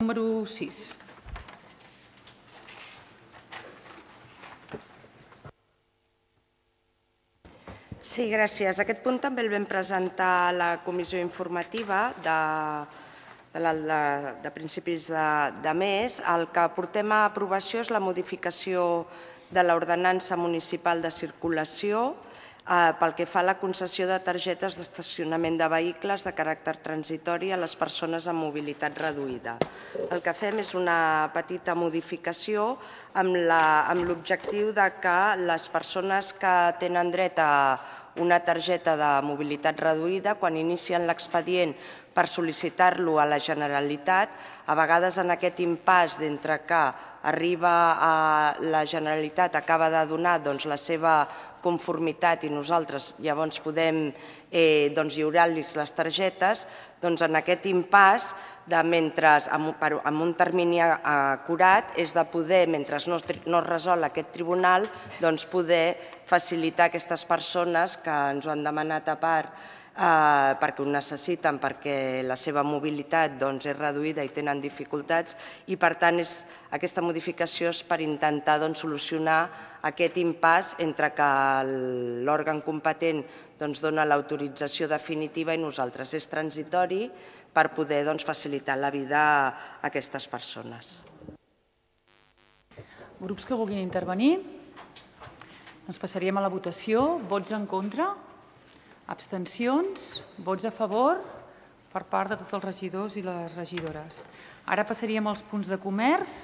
Número 6. Sí, gràcies. Aquest punt també el vam presentar a la comissió informativa de principis de mes. El que portem a aprovació és la modificació de l'ordenança municipal de circulació pel que fa a la concessió de targetes d'estacionament de vehicles de caràcter transitori a les persones amb mobilitat reduïda. El que fem és una petita modificació amb l'objectiu que les persones que tenen dret a una targeta de mobilitat reduïda, quan inicien l'expedient per sol·licitar-lo a la Generalitat, a vegades en aquest impàs d'entre que arriba a la Generalitat, acaba de donar la seva conformitat i nosaltres llavors podem lliurar-los les targetes, en aquest impàs, amb un termini acurat, és de poder, mentre no es resol aquest tribunal, poder facilitar a aquestes persones que ens ho han demanat a part perquè ho necessiten, perquè la seva mobilitat és reduïda i tenen dificultats i, per tant, aquesta modificació és per intentar solucionar aquest impàs entre que l'òrgan competent dona l'autorització definitiva i nosaltres. És transitori per poder facilitar la vida a aquestes persones. Grups que vulguin intervenir? Doncs passaríem a la votació. Vots en contra? Abstencions? Vots a favor? Per part de tots els regidors i les regidores. Ara passaríem als punts de comerç.